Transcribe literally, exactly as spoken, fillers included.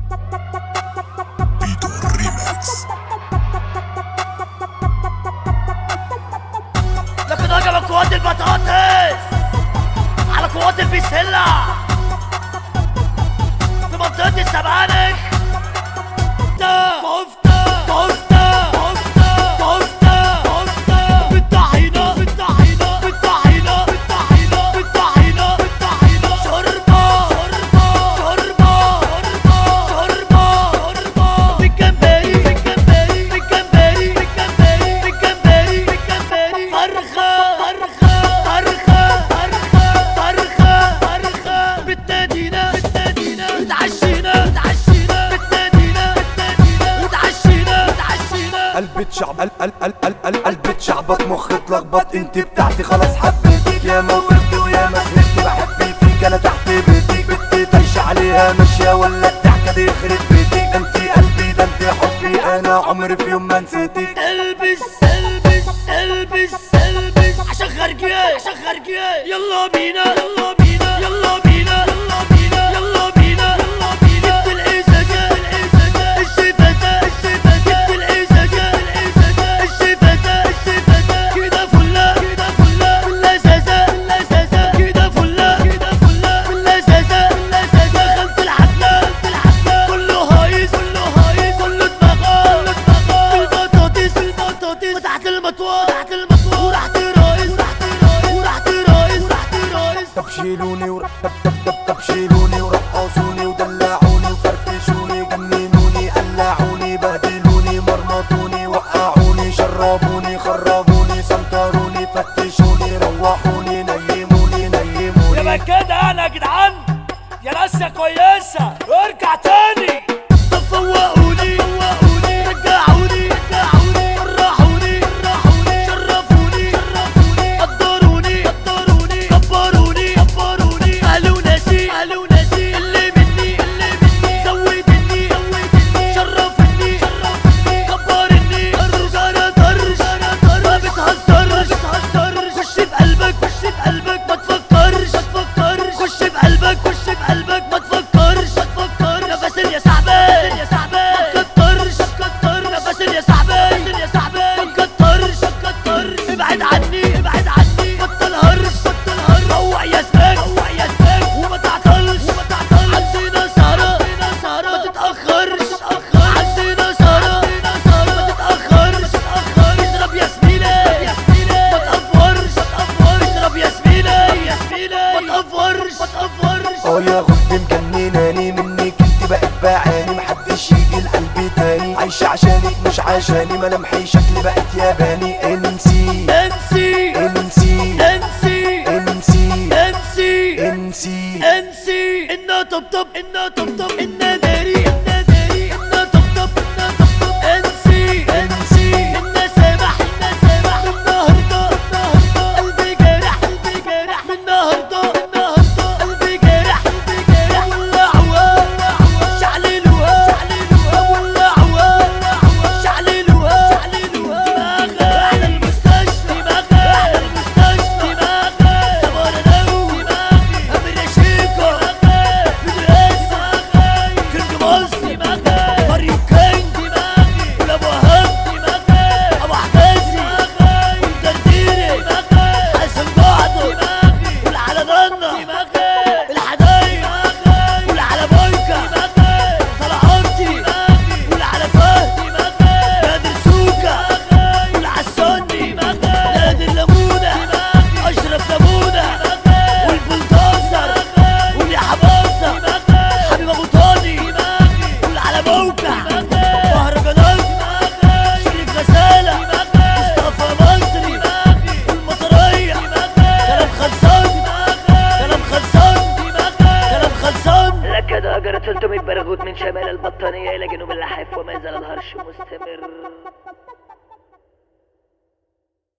بيتو ريماكس. لقد هجم قوات البطاطس على قوات البسلة في منطقة السبانخ. كفتة كفتة كفتة كفتة كفتة بالطحينة بالطحينة بالطحينة بالطحينة بالطحينة بالطحينة شوربة شوربة شوربة شوربة شوربة بالجمبري بالجمبري بالجمبري بالجمبري بالجمبري بالجمبري فرخة فرخة فرخة فرخة فرخة فرخة بالتدينة بالتدينة اتعشينا اتعشينا بالتدينة بالتدينة اتعشينا اتعشينا. قلبي اتشعب قل قل قل قل قل قلبي اتشعبط مخي اتلخبط انت بتاعتي خلاص حبيتك يا موتت ويا ما سهرت بحب فيك انا تحت بيتك بنتي طايشه عليها ماشيه ولا الضحكه دي يخرب بيتك انت قلبي ده انت حبي انا عمري في يوم ما نسيتك. البس البس البس البس عشان خارجين عشان خارجين يلا بينا يلا بينا يلا بينا يلا بينا يلا بينا يلا بينا جبت الازازه الازازه الشفافه الشفافه جبت الازازه الازازه الشفافه الشفافه كده فله كده فله باللزازه باللزازه كده فله كده فله باللزازه باللزازه دخلت الحفله دخلت الحفله كله هايص كله هايص كله دماغه كله دماغه البطاطس البطاطس فتحت المطوه فتحت المطوه ورحت رايس رحت رايس ورحت رايس رحت رايس. طب شيلوني ور... طب طب طب طب شيلوني ورقصوني ودلعوني وفرفشوني جننوني قلعوني بهدلوني مرمطوني وقعوني شربوني خربوني سنطروني فتشوني روحوني نيموني نيموني. يبقى كده انا يا جدعان يا ناس يا كويسه ارجع تاني. طب فوقوني فوقوني رجعوني رجعوني فرحوني فرحوني شرفوني شرفوني قدروني قدروني كبروني كبروني قالوا ناسي قالوا ناسي اللي مني اللي مني زودني زودني شرفني شرفني كبرني طرش انا طرش انا طرش ما بتهزرش ما بتهزرش خش في قلبك خش في قلبك ما تفكرش ما تفكرش خش في قلبك خش في قلبك ما تفكرش ما تفكرش نفس يا صاحبي يا صاحبي ما تكترش ما تكترش نفس يا صاحبي يا صاحبي ما تكترش ما تكترش ابعد عني ابعد عني بطل هرش بطل هرش روق يا سماك روق يا سماك وما تعطلش وما تعطلش عندنا سهرة عندنا سهرة ما تتأخرش تتأخرش عندنا سهرة عندنا سهرة ما تتأخرش تتأخرش اضرب ياسمينة ياسمينة ما تقفرش ما تقفرش اضرب ياسمينة ياسمينة ما تقفرش ما تقفرش. اه يا غد مجنناني منك انت بقت بعاني محدش يجي لقلبي تاني عايشة عشانك مش عشاني ملامحي شكلي بقت ياباني انسي انسي انسي انسي انسي انسي انسي انسي انا طبطب انا طبطب انا داري انا داري انا طبطب انا طبطب انسي انسي انا سامح انا سامح من النهارده النهارده قلبي جارح قلبي جارح من النهارده النهارده قلبي جارح قلبي جارح ولعوها ولعوها شعللوها شعللوها ولعوها ولعوها شعللوها شعللوها دماغها على المستشفى دماغها على المستشفى دماغها سمرناو دماغي امير شيكو دماغها مدرسة كينج مصر دماغها ماريو كينج دماغي ولابو وهاب دماغها ابو حجازي دماغي والجرديري دماغها حسن بعضه دماغي والعلى ضنة دماغها الحدايق دماغي والعلى بويكا دماغها طلعتي دماغي والعلى فهد دماغها نادر سوكا دماغي والعسوني دماغها نادر لمونة دماغي اشرف لمونة دماغها والبلدوزر واليا حباظة دماغها حبيب ابو طاني دماغي والعلى بوكا دماغها مهرجانات دماغي شريف غزالة دماغي مصطفى مصري دماغي والمطرية دماغي كلام خلصان دماغي كلام خلصان دماغي كلام خلصان. لقد هجر ثلاثمية برغوت من شمال البطانية إلى جنوب اللحاف وما زال الهرش مستمر.